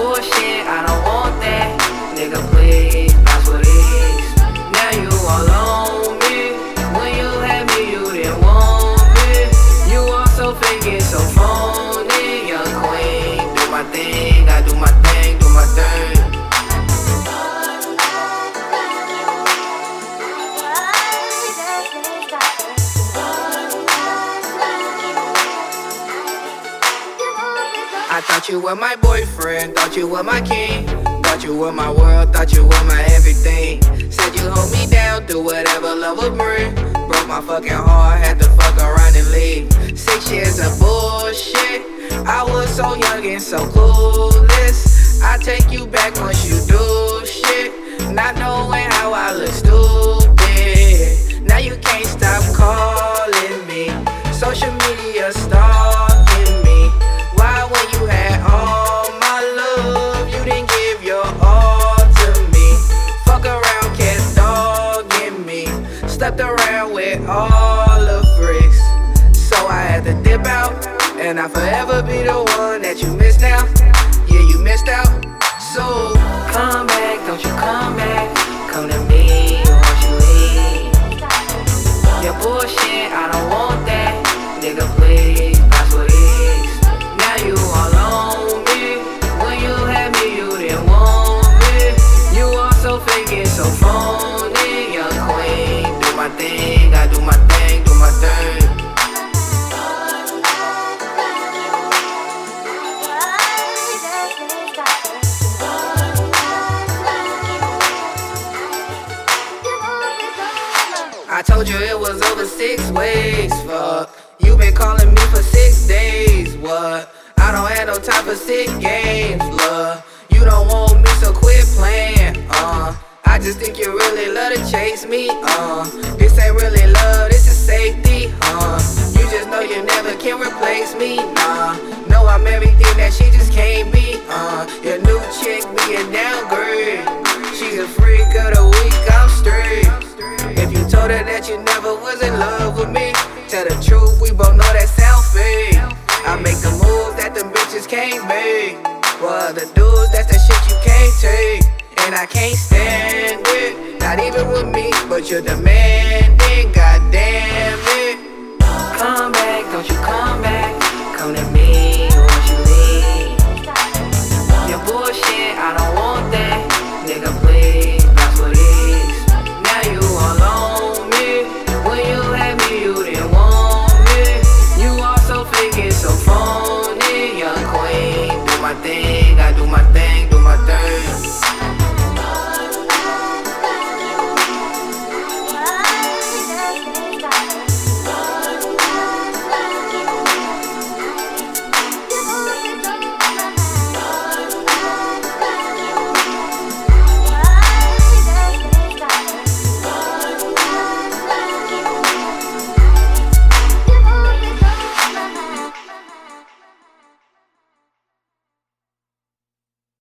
bullshit, I don't want that. Nigga, please, bounce with ease. Now you all on me. When you had me, you didn't want me. You all so fake and so phony. Young queen, do my thing, I do my thing, do my thing. I thought you were my boyfriend, thought you were my king, thought you were my world, thought you were my everything. Said you hold me down, do whatever love would bring. Broke my fucking heart, had to fuck around and leave. 6 years of bullshit, I was so young and so clueless. I take you back once you do shit, not knowing how I look stupid. Now you can't stop calling me, social media stalking me. Why when you had all my love, you didn't give your all to me? Fuck around, kept dogging me, slept around with all the freaks. So I had to dip out, and I'll forever be the one that you miss now. Yeah, you missed out. So come back, don't you come back. Come to me, won't you leave? Your bullshit, I don't want that. Nigga, please, bounce with ease. Now you all on me. When you had me, you didn't want me. You all so fake and so phony. Young queen, do my thing, I do my thing, do my thing. I told you it was over 6 ways, fuck. You been calling me for 6 days, what? I don't have no time for sick games, love. You don't want me, so quit playing, I just think you really love to chase me, This ain't really love, this is safety, You just know you never can replace me, Know I'm everything that she just can't be, Your new chick be a downgrade. She's a freak of the week, I'm straight. If you told her that you never was in love with me, tell the truth, we both know that sound fake. I make the moves that them bitches can't make. Well, the dudes, that's the shit you can't take. And I can't stand it, not even with me, but you're demanding, goddamn it. Come back, don't you come back. Come to me, won't you leave? Your bullshit, I don't want that. Nigga, please, bounce with ease. Now you all on me. When you had me, you didn't want me. You all so fake and so phony. Young queen, do my thing, I do my thing, do my thing.